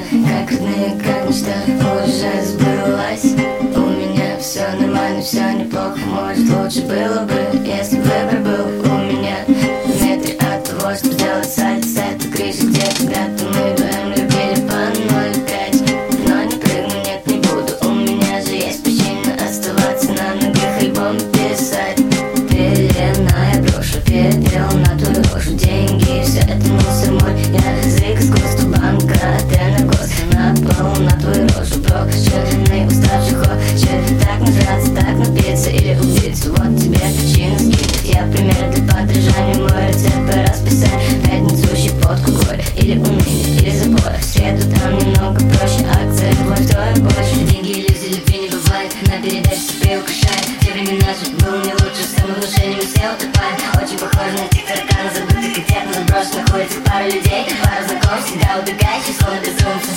как родные, как мечта уже сбылась. У меня все нормально, все неплохо, может лучше было бы, если выбор был у меня в метре от того, чтобы сделать сальто с этой крыши, где когда-то мы вдвоем любили по 0,5. Но не прыгну, нет, не буду, у меня же есть причина оставаться на ногах, альбом писать. Пелена, я брошу пепел на твою рожу, деньги, все это мусор мой, язык искусства, банкноты на год, на пол, на твою рожу, брошенный, уставший хочет так нажраться, так напиться или убиться, вот тебе причина скидок, я пример для подражания, мой рецепт по расписанию, в пятницу щепотку горя, или уныние, или запоя, в среду там немного проще, акция, вот вдвое больше, деньги, иллюзии, любви не бывает, на передаче себе украшает, те времена же был не лучше, самовнушением все утопает, очень похоже на тех тараканов, забытых котят, на заброшенных улицах пара людей, пара знакомств, всегда убегающих, словно безумцы.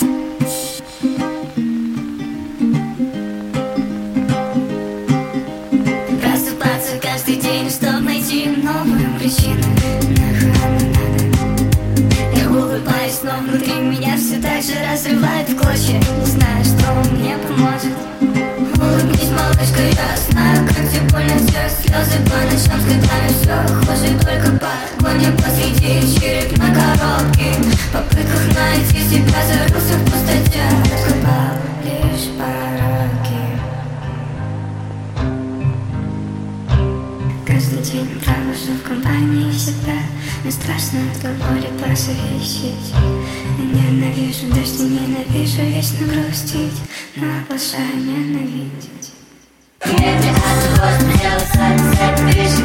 Просыпаться каждый день, чтобы найти новую причину. Я улыбаюсь, но внутри меня все так же разрывает в клочья. Не знаю, что мне поможет. Улыбнись, малышка, я знаю, как тебе больно все. Слезы по ночам, с годами все хуже, только погоня посреди черепной коробки. В попытках найти себя зарылся в пустоте, раскопал лишь пороки. Каждый день провожу в компании себя. Мне страшно от боли посвящить. Ненавижу дождь, ненавижу вечно грустить, но обожаю ненавидеть. Метре от того, что делать сами,